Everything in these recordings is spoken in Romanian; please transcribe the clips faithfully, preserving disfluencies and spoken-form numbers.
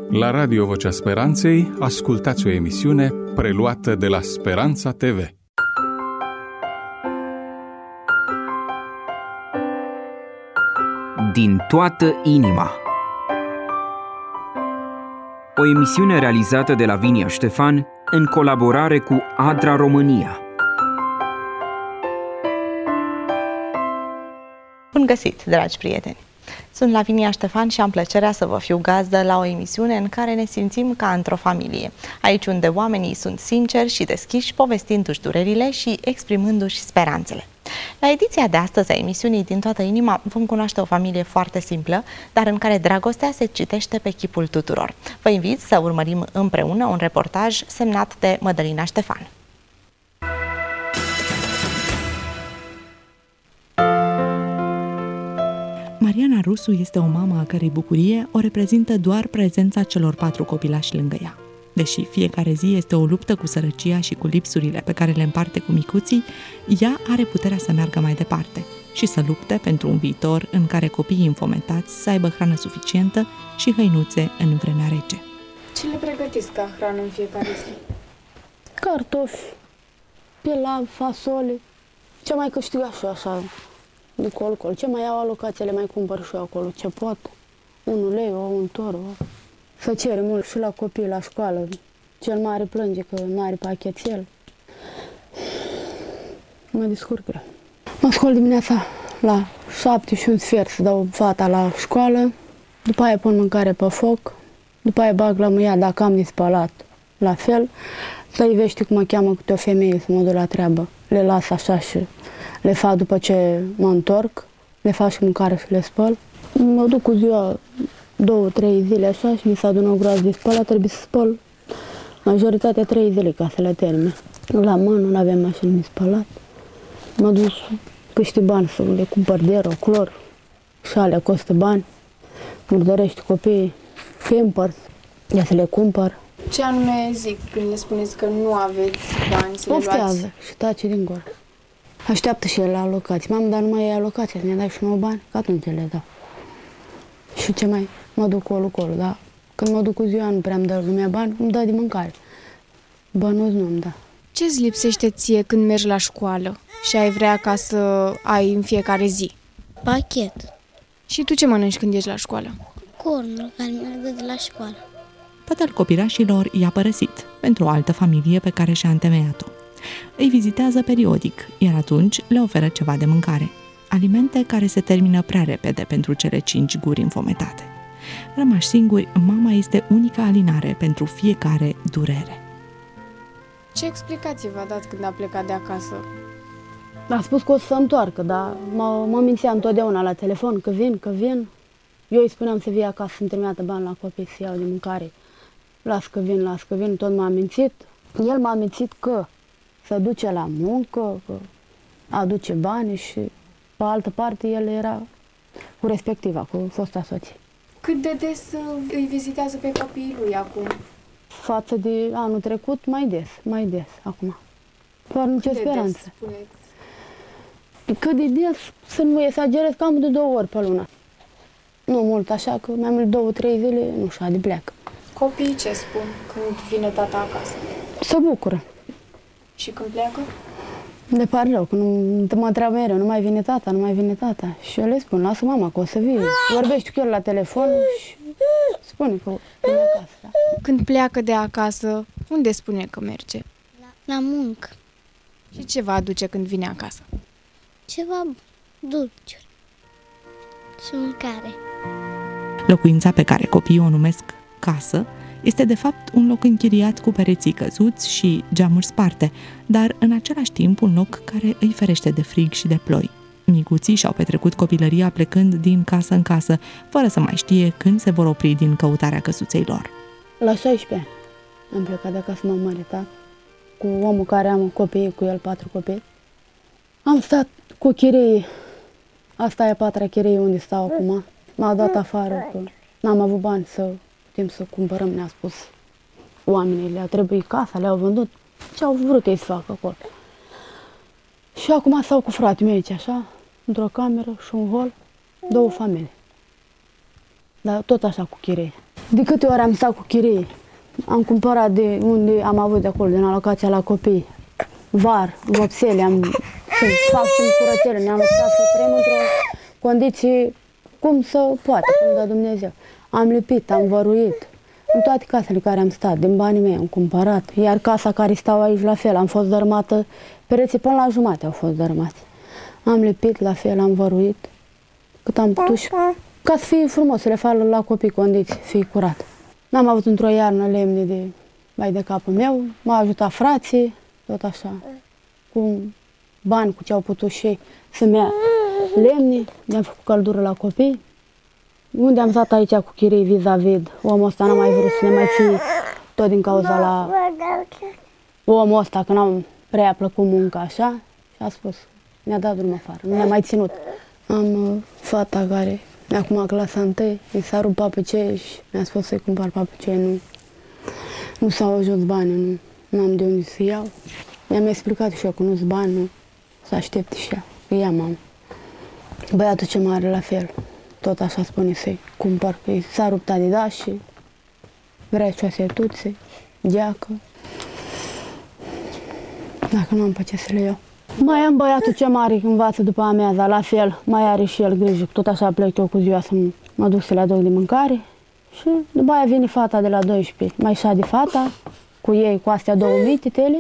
La Radio Vocea Speranței ascultați o emisiune preluată de la Speranța T V. Din toată inima. O emisiune realizată de Lavinia Ștefan în colaborare cu Adra România. Bun găsit, dragi prieteni! Sunt Lavinia Ștefan și am plăcerea să vă fiu gazdă la o emisiune în care ne simțim ca într-o familie. Aici unde oamenii sunt sinceri și deschiși, povestindu-și durerile și exprimându-și speranțele. La ediția de astăzi a emisiunii Din toată inima vom cunoaște o familie foarte simplă, dar în care dragostea se citește pe chipul tuturor. Vă invit să urmărim împreună un reportaj semnat de Mădălina Ștefan. Mariana Rusu este o mamă a cărei bucurie o reprezintă doar prezența celor patru copilași lângă ea. Deși fiecare zi este o luptă cu sărăcia și cu lipsurile pe care le împarte cu micuții, ea are puterea să meargă mai departe și să lupte pentru un viitor în care copiii infometați să aibă hrană suficientă și hăinuțe în vremea rece. Ce le pregătiți ca hrană în fiecare zi? Cartofi, pilav, fasole, ce mai câștigat și așa, de col-col. Ce mai iau alocațiile, mai cumpăr și eu acolo, ce pot. Un ulei, o, un tor, o. Să cere mult și la copii, la școală. Cel mare plânge că nu are pachetel. Mă descurc greu. Mă scol dimineața la șapte și un sfert să dau fata la școală. După aia pun mâncare pe foc. După aia bag la mâia dacă am de spălat. La fel. Să ivește cum mă cheamă câte o femeie să mă duc la treabă. Le las așa și le fac după ce mă întorc. Le fac și mâncare și le spăl. Mă duc cu ziua două, trei zile așa și mi s-a adunat o groază de spălat, trebuie să spăl majoritatea trei zile ca să le termine. La mână nu avem mașină de spălat. Mă duc câște bani să le cumpăr de ro, clor și alea costă bani. Murdărești copiii, Pampers, ia să le cumpăr. Ce anume zic când le spuneți că nu aveți bani să le luați? Oftează și tace din gură. Așteaptă și el la alocație. Mamă, dar nu mai e alocație, să ne dai și nouă bani, că atunci le dau. Și ce mai? Mă duc colo-colo, dar când mă duc cu ziua nu prea îmi dă lumea bani, îmi dă de mâncare. Bănuți nu îmi dă. Ce-ți lipsește ție când mergi la școală și ai vrea ca să ai în fiecare zi? Pachet. Și tu ce mănânci când ești la școală? Cornul care merge de la școală. Tatăl copilașilor i-a părăsit pentru o altă familie pe care și-a întemeiat-o. Îi vizitează periodic, iar atunci le oferă ceva de mâncare. Alimente care se termină prea repede pentru cele cinci guri înfometate. Rămași singuri, mama este unica alinare pentru fiecare durere. Ce explicație v-a dat când a plecat de acasă? A spus că o să se întoarcă, dar mă, mă mințea întotdeauna la telefon că vin, că vin. Eu îi spuneam să vie acasă să-mi trimită bani la copii, să iau de mâncare. Las că vin, las că vin, tot m-a mințit. El m-a mințit că se duce la muncă, că aduce bani și pe altă parte el era cu respectiva, cu fosta soție. Cât de des îi vizitează pe copiii lui acum? Față de anul trecut, mai des, mai des acum. Fără nicio speranță. Cât de des, să nu exagerez, cam de două ori pe lună. Nu mult, așa că mai mult două, trei zile, nu știu, de pleacă. Copiii ce spun când vine tata acasă? Se bucură. Și când pleacă? De pare rău, că nu mă întreabă mereu, nu mai vine tata, nu mai vine tata. Și eu le spun, lasă mama că o să vii. Vorbești cu el la telefon și spune că vine acasă. Da? Când pleacă de acasă, unde spune că merge? La, la muncă. Și ce va aduce când vine acasă? Ceva dulciuri și mâncare. Locuința pe care copiii o numesc casă este de fapt un loc închiriat cu pereții căzuți și geamuri sparte, dar în același timp un loc care îi ferește de frig și de ploi. Micuții și-au petrecut copilăria plecând din casă în casă, fără să mai știe când se vor opri din căutarea căsuței lor. La șaisprezece ani am plecat de acasă, m-am măritat cu omul care am copii, cu el patru copii. Am stat cu chirii, asta e a patra chirie unde stau acum. M-a dat afară, că n-am avut bani să putem să cumpărăm, ne-a spus oamenii, le-a trebuit casa, le-au vândut, ce au vrut ei să facă acolo. Și acum stau cu fratele meu aici, așa, într-o cameră și un hol, două familii. Dar tot așa cu chirie. De câte ori am stat cu chirie, am cumpărat de unde am avut de acolo, din alocația la copii, var, vopsele, am să fac și curățele, ne-am lăsat să trăim într-o condiție cum să poate, cum dă Dumnezeu. Am lipit, am văruit, în toate casele care am stat, din banii mei am cumpărat, iar casa care stau aici la fel, am fost dărâmată, pereții până la jumate au fost dărâmați. Am lipit la fel, am văruit, cât am putut și ca să fie frumos, să le fac la copii condiții, să fie curat. N-am avut într-o iarnă lemne de mai de capul meu, m-a ajutat frații, tot așa, cu bani, cu ce au putut și ei să-mi ia lemne, mi-am făcut căldură la copii. Unde am stat aici cu chirii vis-a-vis, omul ăsta n-a mai vrut să ne mai fie, tot din cauza la omul ăsta, că n-am prea plăcut munca așa, și a spus, ne-a dat drum afară, nu ne-a mai ținut. Am uh, fata care e acum clasa întâi, i s-a rupt papucei și mi-a spus să-i cumpăr papucei, nu, nu s-au ajuns bani, nu am de unde să iau. I-am explicat și eu că nu-s bani, nu, să aștepte și ea, că ea mamă. Băiatul ce mare la fel, tot așa spune să-i cumpăr, că i s-a rupt Adidas și vrea ciosetuțe, geacă. Dacă nu am pe ce să le iau. Mai am băiatul ce mare învață după amiaza, la fel, mai are și el grijă, tot așa plec eu cu ziua să mă duc să le aduc de mâncare. Și după aia vine fata de la doisprezece, mai șade fata, cu ei, cu astea două mititele.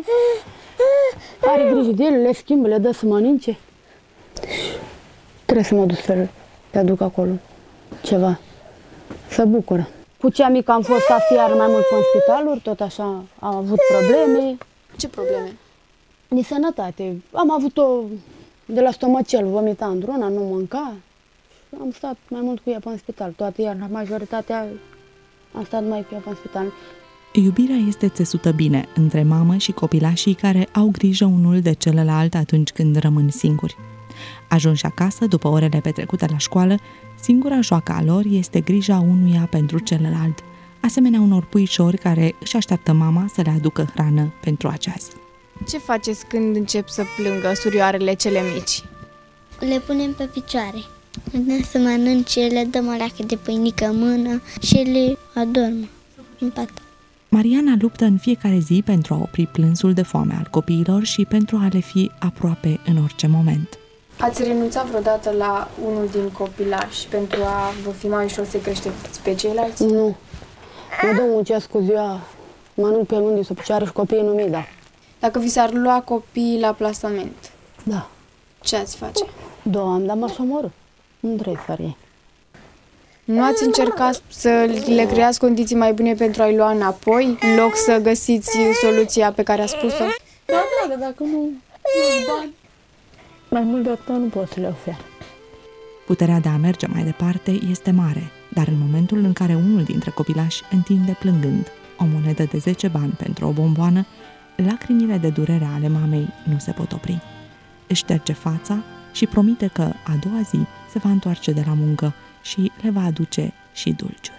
Are grijă de ele, le schimbă, le dă să mănânce. Trebuie să mă duc să le aduc acolo ceva, să bucură. Cu cea mică am fost aseară mai mult pe spitaluri, tot așa am avut probleme. Ce probleme? De sănătate. Am avut-o de la stomacel, vomita într-una, nu mânca. Am stat mai mult cu ea pe în spital. Toată iarna, majoritatea, am stat mai cu ea pe în spital. Iubirea este țesută bine între mamă și copilașii care au grijă unul de celălalt atunci când rămân singuri. Ajunși acasă, după orele petrecute la școală, singura joacă a lor este grija unuia pentru celălalt, asemenea unor puișori care își așteaptă mama să le aducă hrană pentru acea zi. Ce faceți când încep să plângă surioarele cele mici? Le punem pe picioare. Le dăm să mănânce, le dăm o leacă de pâinică în mână și le adormă în pat. Mariana luptă în fiecare zi pentru a opri plânsul de foame al copiilor și pentru a le fi aproape în orice moment. Ați renunțat vreodată la unul din copilași pentru a vă fi mai ușor să creșteți pe ceilalți? Nu. Mă dau muncesc cu ziua, mănânc pe mândii sub picioare și copiii nu mi-i dau. Dacă vi s-ar lua copiii la plasament, Da. ce ați face? Doamne, dar m-aș omorâ. Nu trebuie fără ei. Nu ați încercat să le creați condiții mai bune pentru a-i lua înapoi, în loc să găsiți soluția pe care a spus-o? Da, da, dar dacă nu, nu bani, mai mult de atât nu pot să le ofer. Puterea de a merge mai departe este mare, dar în momentul în care unul dintre copilași întinde plângând o monedă de zece bani pentru o bomboană, lacrimile de durere ale mamei nu se pot opri. Își șterge fața și promite că a doua zi se va întoarce de la muncă și le va aduce și dulciuri.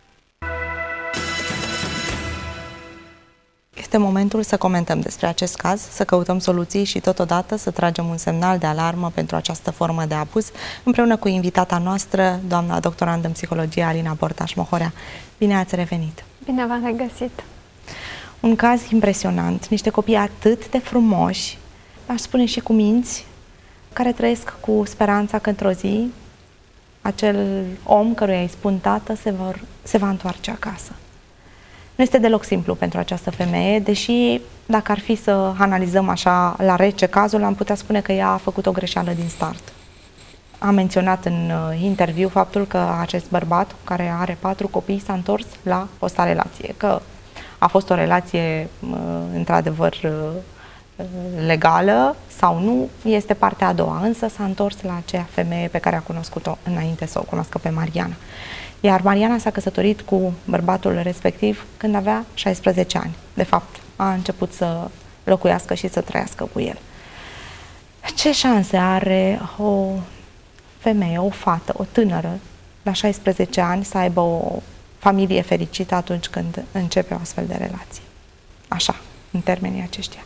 Este momentul să comentăm despre acest caz, să căutăm soluții și totodată să tragem un semnal de alarmă pentru această formă de abuz, împreună cu invitata noastră, doamna doctorandă în psihologie Alina Bortaș-Mohorea. Bine ați revenit! Bine v-am regăsit! Un caz impresionant, niște copii atât de frumoși, aș spune și cu minți, care trăiesc cu speranța că într-o zi acel om căruia îi spun tată se, vor, se va întoarce acasă. Nu este deloc simplu pentru această femeie, deși dacă ar fi să analizăm așa la rece cazul, am putea spune că ea a făcut o greșeală din start. Am menționat în interviu faptul că acest bărbat, care are patru copii, s-a întors la fosta relație, că a fost o relație într-adevăr legală sau nu, este partea a doua, însă s-a întors la aceea femeie pe care a cunoscut-o înainte să o cunoască pe Mariana. Iar Mariana s-a căsătorit cu bărbatul respectiv când avea șaisprezece ani. De fapt, a început să locuiască și să trăiască cu el. Ce șanse are o femeie, o fată, o tânără, la șaisprezece ani să aibă o familie fericită atunci când începe o astfel de relație? Așa, în termenii aceștia.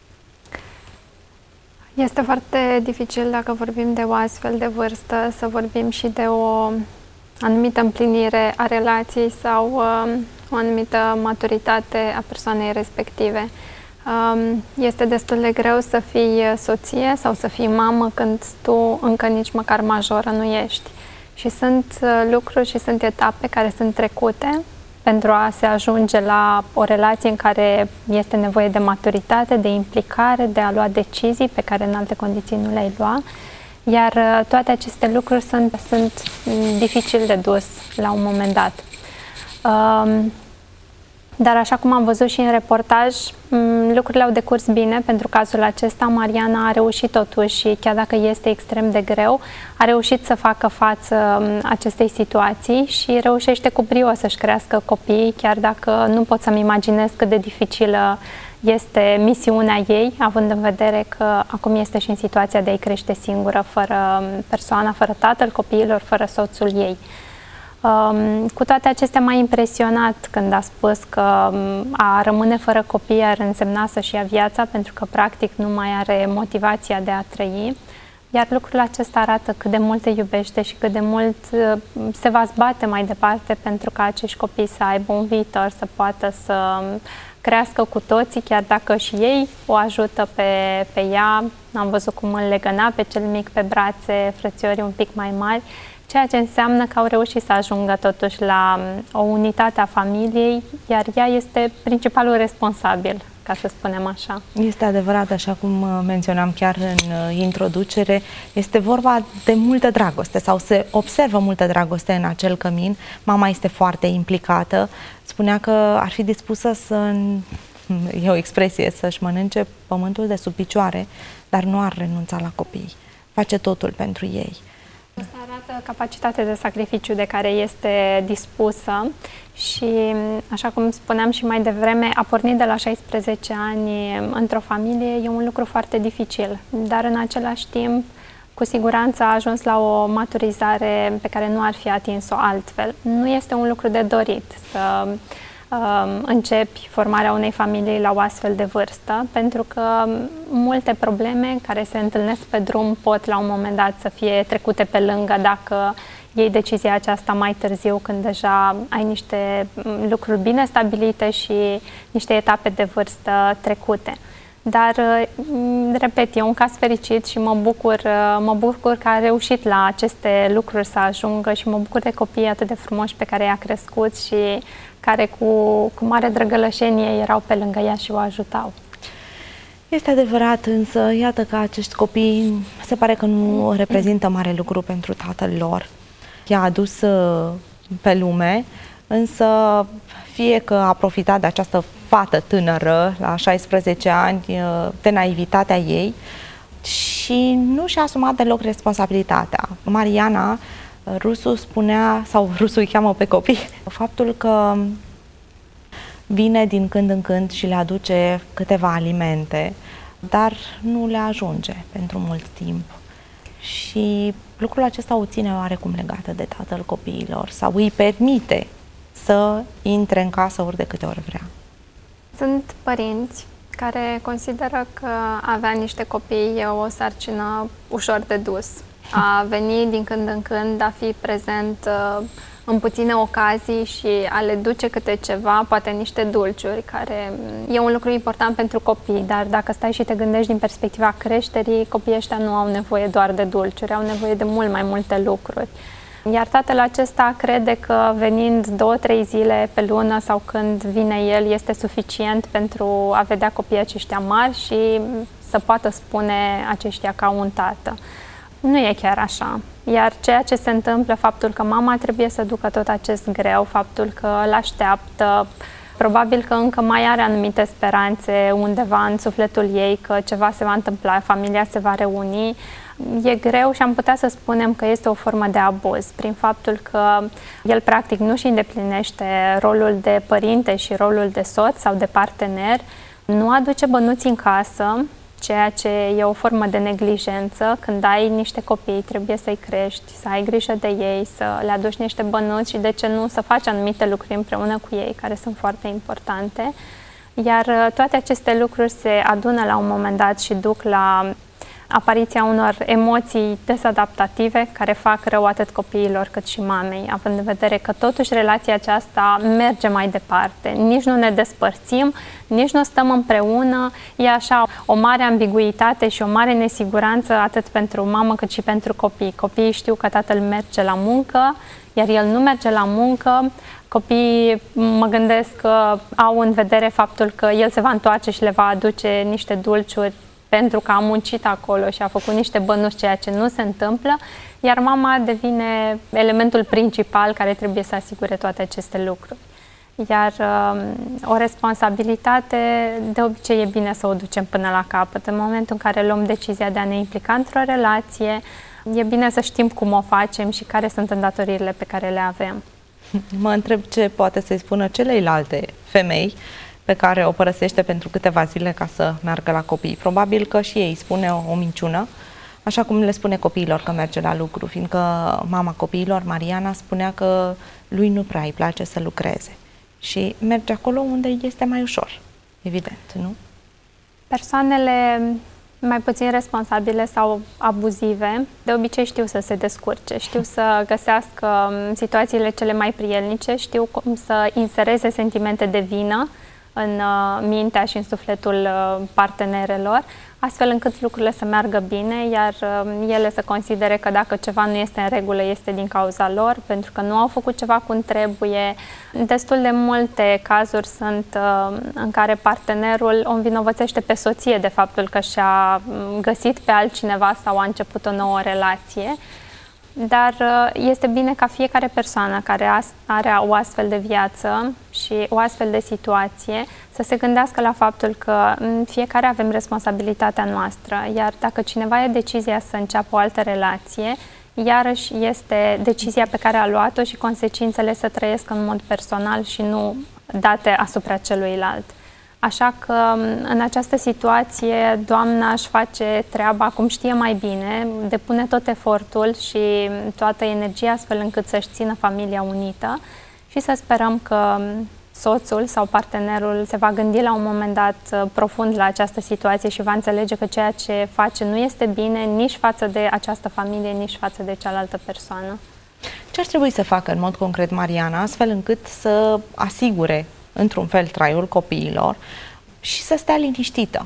Este foarte dificil, dacă vorbim de o astfel de vârstă, să vorbim și de o anumită împlinire a relației sau uh, o anumită maturitate a persoanei respective. Um, este destul de greu să fii soție sau să fii mamă când tu încă nici măcar majoră nu ești. Și sunt uh, lucruri și sunt etape care sunt trecute pentru a se ajunge la o relație în care este nevoie de maturitate, de implicare, de a lua decizii pe care în alte condiții nu le-ai lua. Iar uh, toate aceste lucruri sunt, sunt dificil de dus la un moment dat. Um, Dar așa cum am văzut și în reportaj, lucrurile au decurs bine pentru cazul acesta. Mariana a reușit totuși, chiar dacă este extrem de greu, a reușit să facă față acestei situații și reușește cu brio să-și crească copiii, chiar dacă nu pot să-mi imaginez cât de dificilă este misiunea ei, având în vedere că acum este și în situația de a-i crește singură, fără persoana, fără tatăl copiilor, fără soțul ei. Um, cu toate acestea m-a impresionat când a spus că a rămâne fără copii ar însemna să-și ia viața, pentru că practic nu mai are motivația de a trăi. Iar lucrul acesta arată cât de mult te iubește și cât de mult uh, se va zbate mai departe pentru ca acești copii să aibă un viitor, să poată să crească cu toții, chiar dacă și ei o ajută pe, pe ea. Am văzut cum îl legăna pe cel mic pe brațe, frățiorii un pic mai mari, ceea ce înseamnă că au reușit să ajungă totuși la o unitate a familiei, iar ea este principalul responsabil, ca să spunem așa. Este adevărat, așa cum menționam chiar în introducere, este vorba de multă dragoste sau se observă multă dragoste în acel cămin. Mama este foarte implicată, spunea că ar fi dispusă să, e o expresie, să-și mănânce pământul de sub picioare, dar nu ar renunța la copii. Face totul pentru ei. Asta arată capacitatea de sacrificiu de care este dispusă și, așa cum spuneam și mai devreme, a pornit de la șaisprezece ani într-o familie e un lucru foarte dificil, dar în același timp, cu siguranță a ajuns la o maturizare pe care nu ar fi atins-o altfel. Nu este un lucru de dorit să uh, începi formarea unei familii la o astfel de vârstă, pentru că multe probleme care se întâlnesc pe drum pot la un moment dat să fie trecute pe lângă dacă iei decizia aceasta mai târziu, când deja ai niște lucruri bine stabilite și niște etape de vârstă trecute. Dar, repet, e un caz fericit și mă bucur, mă bucur că a reușit la aceste lucruri să ajungă și mă bucur de copiii atât de frumoși pe care i-a crescut și care cu, cu mare drăgălășenie erau pe lângă ea și o ajutau. Este adevărat, însă, iată că acești copii se pare că nu reprezintă mare lucru pentru tatăl lor. I-a adus pe lume, însă fie că a profitat de această fată tânără, la șaisprezece ani, de naivitatea ei și nu și-a asumat deloc responsabilitatea. Mariana, Rusu spunea, sau Rusu îi cheamă pe copii, faptul că vine din când în când și le aduce câteva alimente, dar nu le ajunge pentru mult timp. Și lucrul acesta o ține oarecum legată de tatăl copiilor sau îi permite să intre în casă ori de câte ori vrea. Sunt părinți care consideră că avea niște copii e o sarcină ușor de dus. A veni din când în când, a fi prezent în puține ocazii și a le duce câte ceva, poate niște dulciuri, care e un lucru important pentru copii, dar dacă stai și te gândești din perspectiva creșterii, copiii ăștia nu au nevoie doar de dulciuri, au nevoie de mult mai multe lucruri. Iar tatăl acesta crede că venind două, trei zile pe lună sau când vine el este suficient pentru a vedea copiii aceștia mari și să poată spune aceștia ca un tată. Nu e chiar așa. Iar ceea ce se întâmplă, faptul că mama trebuie să ducă tot acest greu, faptul că îl așteaptă, probabil că încă mai are anumite speranțe undeva în sufletul ei că ceva se va întâmpla, familia se va reuni, e greu și am putea să spunem că este o formă de abuz, prin faptul că el practic nu își îndeplinește rolul de părinte și rolul de soț sau de partener, nu aduce bănuți în casă, ceea ce e o formă de neglijență. Când ai niște copii, trebuie să-i crești, să ai grijă de ei, să le aduci niște bănuți și, de ce nu, să faci anumite lucruri împreună cu ei, care sunt foarte importante. Iar toate aceste lucruri se adună la un moment dat și duc la apariția unor emoții desadaptative care fac rău atât copiilor cât și mamei, având în vedere că totuși relația aceasta merge mai departe. Nici nu ne despărțim, nici nu stăm împreună, e așa o mare ambiguitate și o mare nesiguranță atât pentru mamă cât și pentru copii. Copiii știu că tatăl merge la muncă, iar el nu merge la muncă. Copiii, mă gândesc că au în vedere faptul că el se va întoarce și le va aduce niște dulciuri pentru că a muncit acolo și a făcut niște bănuți, ceea ce nu se întâmplă, iar mama devine elementul principal care trebuie să asigure toate aceste lucruri. Iar uh, o responsabilitate, de obicei, e bine să o ducem până la capăt. În momentul în care luăm decizia de a ne implica într-o relație, e bine să știm cum o facem și care sunt îndatoririle pe care le avem. Mă întreb ce poate să-i spună celelalte femei pe care o părăsește pentru câteva zile ca să meargă la copii. Probabil că și ei spune o, o minciună, așa cum le spune copiilor că merge la lucru, fiindcă mama copiilor, Mariana, spunea că lui nu prea îi place să lucreze și merge acolo unde este mai ușor, evident, nu? Persoanele mai puțin responsabile sau abuzive, de obicei știu să se descurce, știu să găsească situațiile cele mai prielnice, știu cum să insereze sentimente de vină în mintea și în sufletul partenerelor, astfel încât lucrurile să meargă bine, iar ele să considere că dacă ceva nu este în regulă, este din cauza lor, pentru că nu au făcut ceva cum trebuie. Destul de multe cazuri sunt în care partenerul o învinovățește pe soție de faptul că și-a găsit pe altcineva sau a început o nouă relație. Dar este bine ca fiecare persoană care are o astfel de viață și o astfel de situație să se gândească la faptul că fiecare avem responsabilitatea noastră, iar dacă cineva ia decizia să înceapă o altă relație, iarăși este decizia pe care a luat-o și consecințele să trăiesc în mod personal și nu date asupra celuilalt. Așa că în această situație doamna își face treaba cum știe mai bine, depune tot efortul și toată energia astfel încât să-și țină familia unită și să sperăm că soțul sau partenerul se va gândi la un moment dat profund la această situație și va înțelege că ceea ce face nu este bine nici față de această familie, nici față de cealaltă persoană. Ce ar trebui să facă în mod concret Mariana, astfel încât să asigure într-un fel traiul copiilor și să stea liniștită?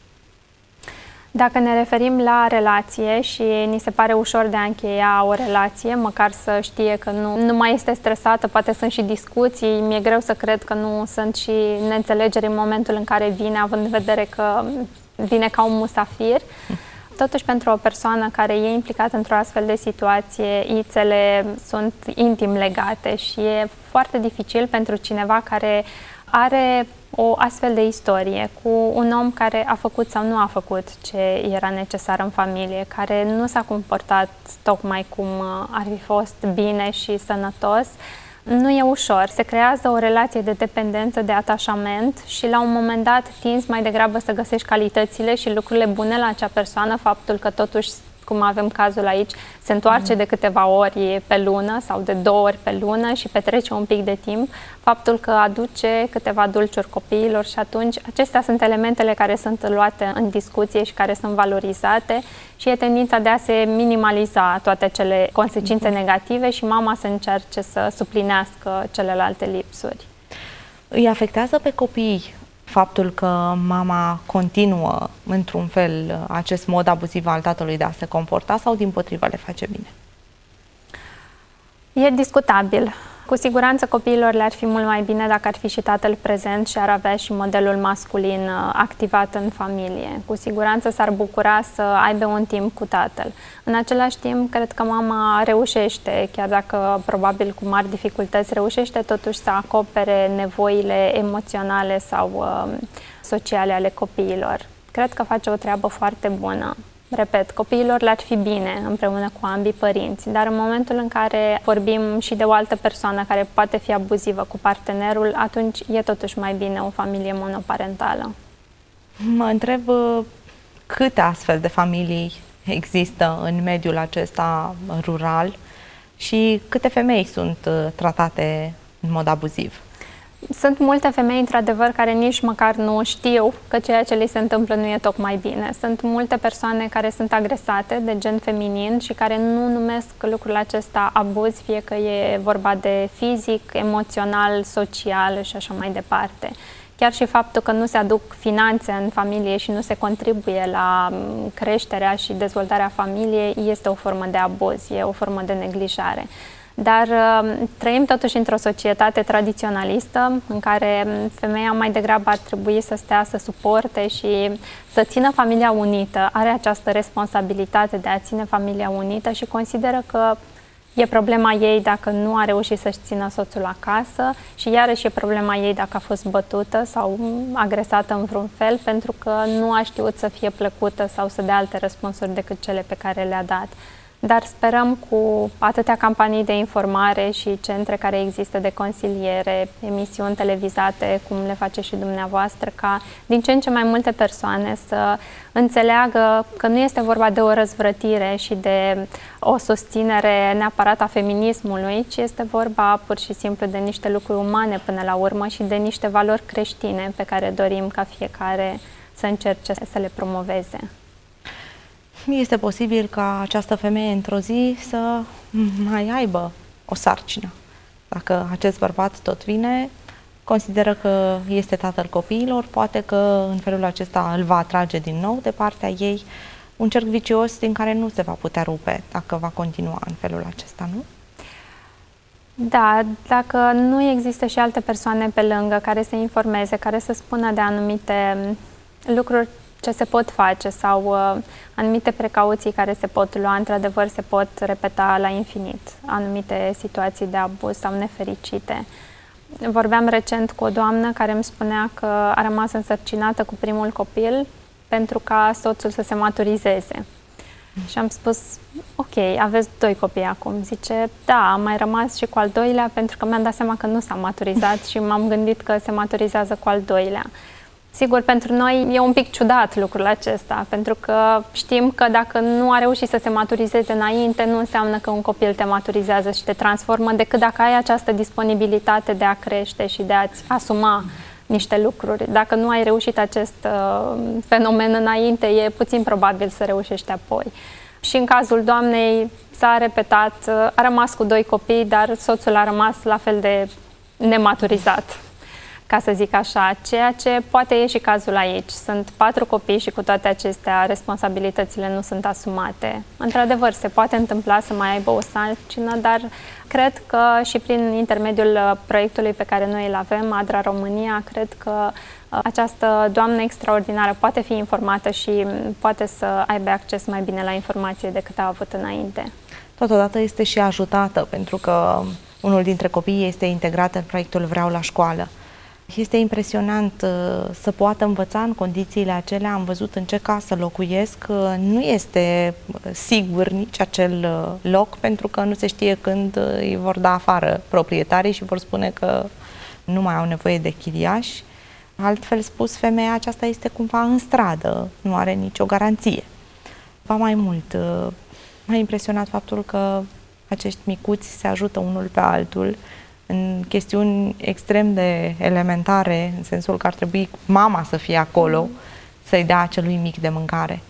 Dacă ne referim la relație și ni se pare ușor de a încheia o relație, măcar să știe că nu, nu mai este stresată, poate sunt și discuții, mi-e greu să cred că nu sunt și neînțelegeri în momentul în care vine, având în vedere că vine ca un musafir. Totuși, pentru o persoană care e implicată într-o astfel de situație, ițele sunt intim legate și e foarte dificil pentru cineva care are o astfel de istorie cu un om care a făcut sau nu a făcut ce era necesar în familie, care nu s-a comportat tocmai cum ar fi fost bine și sănătos. Nu e ușor, se creează o relație de dependență, de atașament și la un moment dat tinzi mai degrabă să găsești calitățile și lucrurile bune la acea persoană, faptul că totuși, cum avem cazul aici, se întoarce de câteva ori pe lună sau de două ori pe lună și petrece un pic de timp, faptul că aduce câteva dulciuri copiilor și atunci acestea sunt elementele care sunt luate în discuție și care sunt valorizate și e tendința de a se minimaliza toate acele consecințe negative și mama să încerce să suplinească celelalte lipsuri. Îi afectează pe copii faptul că mama continuă într-un fel acest mod abuziv al tatălui de a se comporta sau dimpotrivă le face bine? E discutabil. Cu siguranță copiilor le-ar fi mult mai bine dacă ar fi și tatăl prezent și ar avea și modelul masculin activat în familie. Cu siguranță s-ar bucura să aibă un timp cu tatăl. În același timp, cred că mama reușește, chiar dacă probabil cu mari dificultăți, reușește totuși să acopere nevoile emoționale sau uh, sociale ale copiilor. Cred că face o treabă foarte bună. Repet, copiilor le-ar fi bine împreună cu ambii părinți, dar în momentul în care vorbim și de o altă persoană care poate fi abuzivă cu partenerul, atunci e totuși mai bine o familie monoparentală. Mă întreb câte astfel de familii există în mediul acesta rural și câte femei sunt tratate în mod abuziv? Sunt multe femei, într-adevăr, care nici măcar nu știu că ceea ce li se întâmplă nu e tocmai bine. Sunt multe persoane care sunt agresate de gen feminin și care nu numesc lucrul acesta abuz, fie că e vorba de fizic, emoțional, social și așa mai departe. Chiar și faptul că nu se aduc finanțe în familie și nu se contribuie la creșterea și dezvoltarea familiei este o formă de abuz, e o formă de neglijare. Dar trăim totuși într-o societate tradiționalistă în care femeia mai degrabă ar trebui să stea, să suporte și să țină familia unită. Are această responsabilitate de a ține familia unită și consideră că e problema ei dacă nu a reușit să-și țină soțul acasă și iarăși e problema ei dacă a fost bătută sau agresată în vreun fel pentru că nu a știut să fie plăcută sau să dea alte răspunsuri decât cele pe care le-a dat. Dar sperăm cu atâtea campanii de informare și centre care există de consiliere, emisiuni televizate, cum le face și dumneavoastră, ca din ce în ce mai multe persoane să înțeleagă că nu este vorba de o răzvrătire și de o susținere neapărat a feminismului, ci este vorba pur și simplu de niște lucruri umane până la urmă și de niște valori creștine pe care dorim ca fiecare să încerce să le promoveze. Este posibil ca această femeie într-o zi să mai aibă o sarcină. Dacă acest bărbat tot vine, consideră că este tatăl copiilor, poate că în felul acesta îl va atrage din nou de partea ei, un cerc vicios din care nu se va putea rupe dacă va continua în felul acesta, nu? Da, dacă nu există și alte persoane pe lângă care să informeze, care să spună de anumite lucruri ce se pot face sau uh, anumite precauții care se pot lua, într-adevăr se pot repeta la infinit, anumite situații de abuz sau nefericite. Vorbeam recent cu o doamnă care îmi spunea că a rămas însărcinată cu primul copil pentru ca soțul să se maturizeze. Și am spus, ok, aveți doi copii acum. Zice, da, am mai rămas și cu al doilea pentru că mi-am dat seama că nu s-a maturizat și m-am gândit că se maturizează cu al doilea. Sigur, pentru noi e un pic ciudat lucrul acesta, pentru că știm că dacă nu a reușit să se maturizeze înainte, nu înseamnă că un copil te maturizează și te transformă, decât dacă ai această disponibilitate de a crește și de a-ți asuma niște lucruri. Dacă nu ai reușit acest uh, fenomen înainte, e puțin probabil să reușești apoi. Și în cazul doamnei s-a repetat, a rămas cu doi copii, dar soțul a rămas la fel de nematurizat, ca să zic așa, ceea ce poate e și cazul aici. Sunt patru copii și cu toate acestea responsabilitățile nu sunt asumate. Într-adevăr, se poate întâmpla să mai aibă o sarcină, dar cred că și prin intermediul proiectului pe care noi îl avem, ADRA România, cred că această doamnă extraordinară poate fi informată și poate să aibă acces mai bine la informație decât a avut înainte. Totodată este și ajutată, pentru că unul dintre copii este integrat în proiectul Vreau la școală. Este impresionant uh, să poată învăța în condițiile acelea. Am văzut în ce casă locuiesc. Uh, nu este sigur nici acel uh, loc, pentru că nu se știe când uh, îi vor da afară proprietarii și vor spune că nu mai au nevoie de chiriași. Altfel spus, femeia aceasta este cumva în stradă, nu are nicio garanție. Ba mai mult, uh, m-a impresionat faptul că acești micuți se ajută unul pe altul în chestiuni extrem de elementare, în sensul că ar trebui mama să fie acolo, mm. să-i dea acelui mic de mâncare.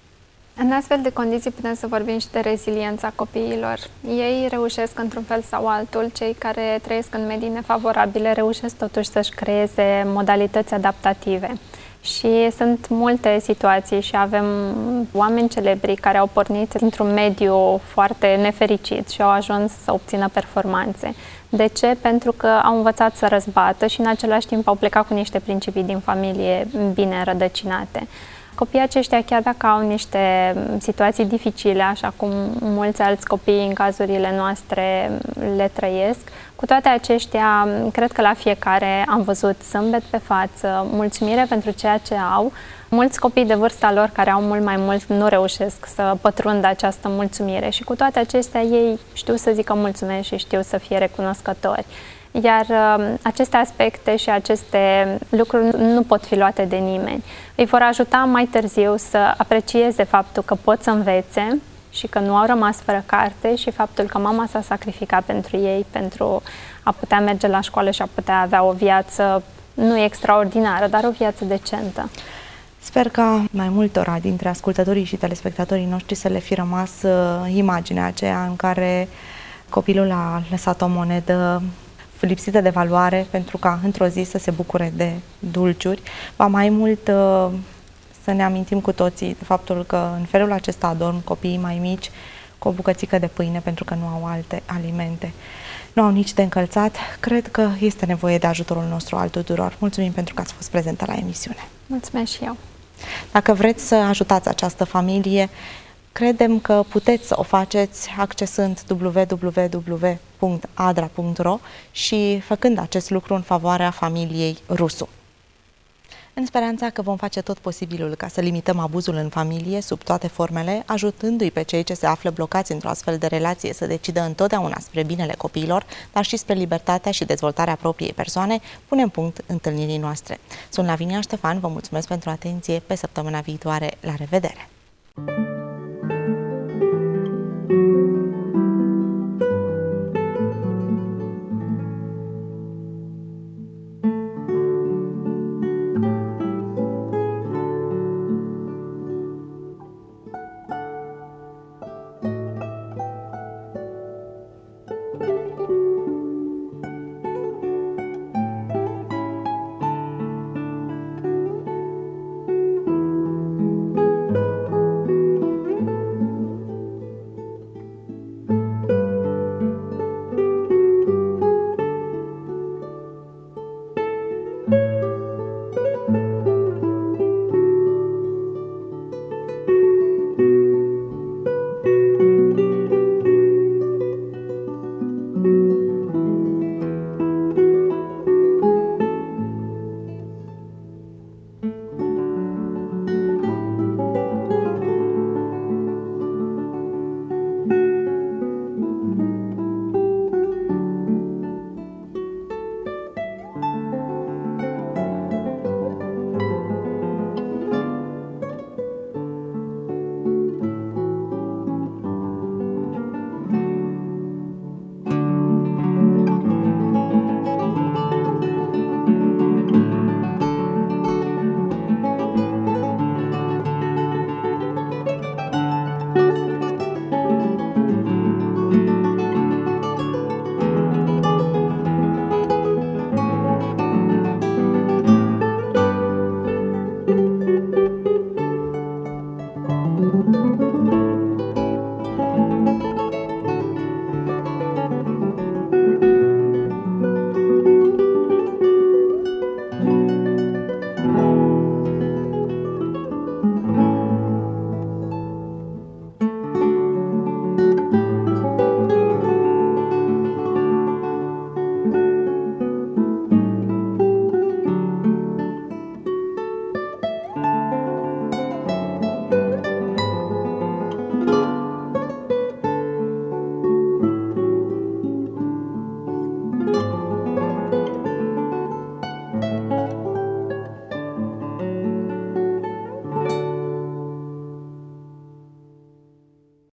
În astfel de condiții putem să vorbim și de reziliența copiilor. Ei reușesc într-un fel sau altul, cei care trăiesc în medii nefavorabile reușesc totuși să-și creeze modalități adaptative. Și sunt multe situații și avem oameni celebri care au pornit dintr-un mediu foarte nefericit și au ajuns să obțină performanțe. De ce? Pentru că au învățat să răzbată și în același timp au plecat cu niște principii din familie bine înrădăcinate. Copiii aceștia, chiar dacă au niște situații dificile, așa cum mulți alți copii în cazurile noastre le trăiesc, cu toate aceștia, cred că la fiecare am văzut zâmbet pe față, mulțumire pentru ceea ce au. Mulți copii de vârsta lor care au mult mai mult nu reușesc să pătrundă această mulțumire și cu toate acestea ei știu să zică mulțumesc și știu să fie recunoscători. Iar uh, aceste aspecte și aceste lucruri nu pot fi luate de nimeni. Îi vor ajuta mai târziu să aprecieze faptul că pot să învețe și că nu au rămas fără carte și faptul că mama s-a sacrificat pentru ei, pentru a putea merge la școală și a putea avea o viață nu extraordinară, dar o viață decentă. Sper ca mai multora dintre ascultătorii și telespectatorii noștri să le fi rămas uh, imaginea aceea în care copilul a lăsat o monedă lipsită de valoare pentru ca într-o zi să se bucure de dulciuri. Ba mai mult uh, să ne amintim cu toții de faptul că în felul acesta adorm copiii mai mici cu o bucățică de pâine pentru că nu au alte alimente. Nu au nici de încălțat. Cred că este nevoie de ajutorul nostru al tuturor. Mulțumim pentru că ați fost prezentă la emisiune. Mulțumesc și eu. Dacă vreți să ajutați această familie, credem că puteți să o faceți accesând w w w punct adra punct ro și făcând acest lucru în favoarea familiei Rusu. În speranța că vom face tot posibilul ca să limităm abuzul în familie sub toate formele, ajutându-i pe cei ce se află blocați într-o astfel de relație să decidă întotdeauna spre binele copiilor, dar și spre libertatea și dezvoltarea propriei persoane, punem punct întâlnirii noastre. Sunt Lavinia Ștefan, vă mulțumesc pentru atenție, pe săptămâna viitoare, la revedere!